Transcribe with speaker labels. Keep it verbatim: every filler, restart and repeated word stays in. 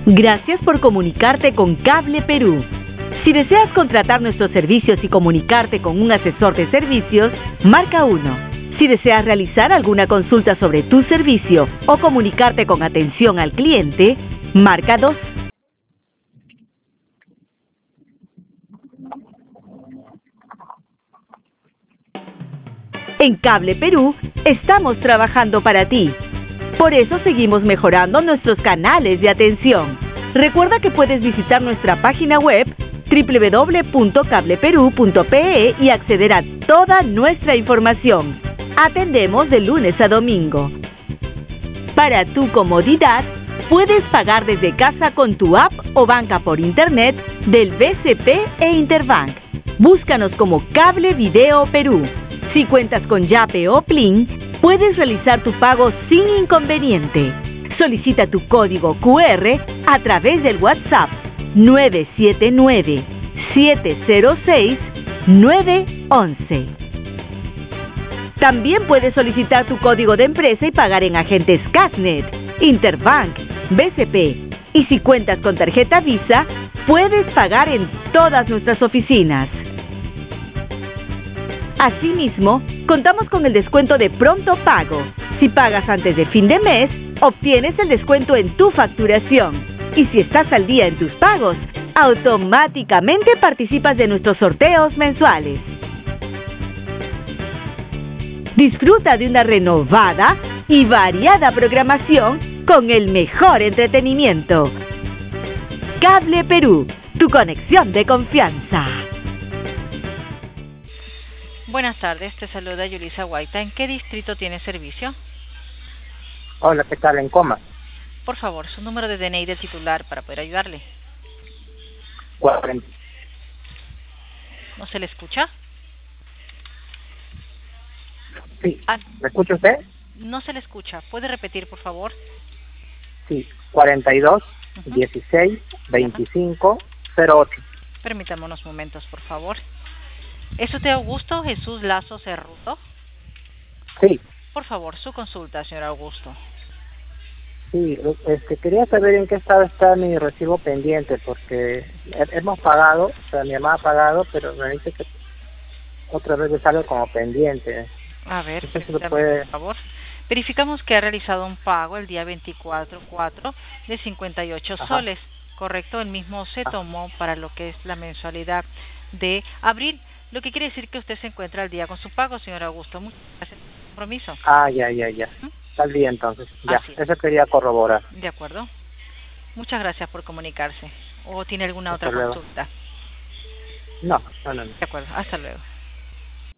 Speaker 1: Gracias por comunicarte con Cable Perú. Si deseas contratar nuestros servicios y comunicarte con un asesor de servicios, marca uno. Si deseas realizar alguna consulta sobre tu servicio o comunicarte con atención al cliente, marca dos. En Cable Perú estamos trabajando para ti. Por eso seguimos mejorando nuestros canales de atención. Recuerda que puedes visitar nuestra página web doble u doble u doble u punto cable perú punto pe e y acceder a toda nuestra información. Atendemos de lunes a domingo. Para tu comodidad, puedes pagar desde casa con tu app o banca por internet del B C P e Interbank. Búscanos como Cable Video Perú. Si cuentas con Yape o Plin, puedes realizar tu pago sin inconveniente. Solicita tu código cu erre a través del WhatsApp nueve siete nueve, siete cero seis, nueve once. También puedes solicitar tu código de empresa y pagar en agentes Casnet, Interbank, B C P. Y si cuentas con tarjeta Visa, puedes pagar en todas nuestras oficinas. Asimismo, contamos con el descuento de pronto pago. Si pagas antes de fin de mes, obtienes el descuento en tu facturación. Y si estás al día en tus pagos, automáticamente participas de nuestros sorteos mensuales. Disfruta de una renovada y variada programación con el mejor entretenimiento. Cable Perú, tu conexión de confianza.
Speaker 2: Buenas tardes, te saluda Yulisa Guaita. ¿En qué distrito tiene servicio?
Speaker 3: Hola, ¿qué tal? En Coma.
Speaker 2: Por favor, su número de D N I del titular para poder ayudarle.
Speaker 3: cuarenta.
Speaker 2: ¿No se le escucha?
Speaker 3: Sí.
Speaker 2: Ah,
Speaker 3: ¿Me escucha usted?
Speaker 2: no se le escucha. ¿Puede repetir, por favor?
Speaker 3: Sí. cuarenta y dos,
Speaker 2: Uh-huh.
Speaker 3: dieciséis, veinticinco, cero ocho.
Speaker 2: Permítame unos momentos, por favor. ¿Es usted Augusto Jesús Lazo Cerruto?
Speaker 3: Sí.
Speaker 2: Por favor, su consulta, señor Augusto.
Speaker 3: Sí, este, quería saber en qué estado está mi recibo pendiente, porque he- hemos pagado, o sea, mi mamá ha pagado, pero me dice que otra vez le sale como pendiente.
Speaker 2: A ver,
Speaker 3: No sé si lo
Speaker 2: permítame,
Speaker 3: puede...
Speaker 2: por favor. Verificamos que ha realizado un pago el día veinticuatro cuatro de cincuenta y ocho
Speaker 3: Ajá.
Speaker 2: soles. Correcto, el mismo se
Speaker 3: Ah.
Speaker 2: tomó para lo que es la mensualidad de abril, lo que quiere decir que usted se encuentra al día con su pago, señor Augusto. Muchas gracias por su compromiso.
Speaker 3: Ah, ya, ya, ya.
Speaker 2: ¿Mm?
Speaker 3: Está bien, entonces. Ya,
Speaker 2: Así es.
Speaker 3: eso quería corroborar.
Speaker 2: De acuerdo. Muchas gracias por comunicarse. ¿O tiene alguna
Speaker 3: Hasta
Speaker 2: otra
Speaker 3: luego.
Speaker 2: consulta?
Speaker 3: No, no, no. no.
Speaker 2: De acuerdo, hasta luego.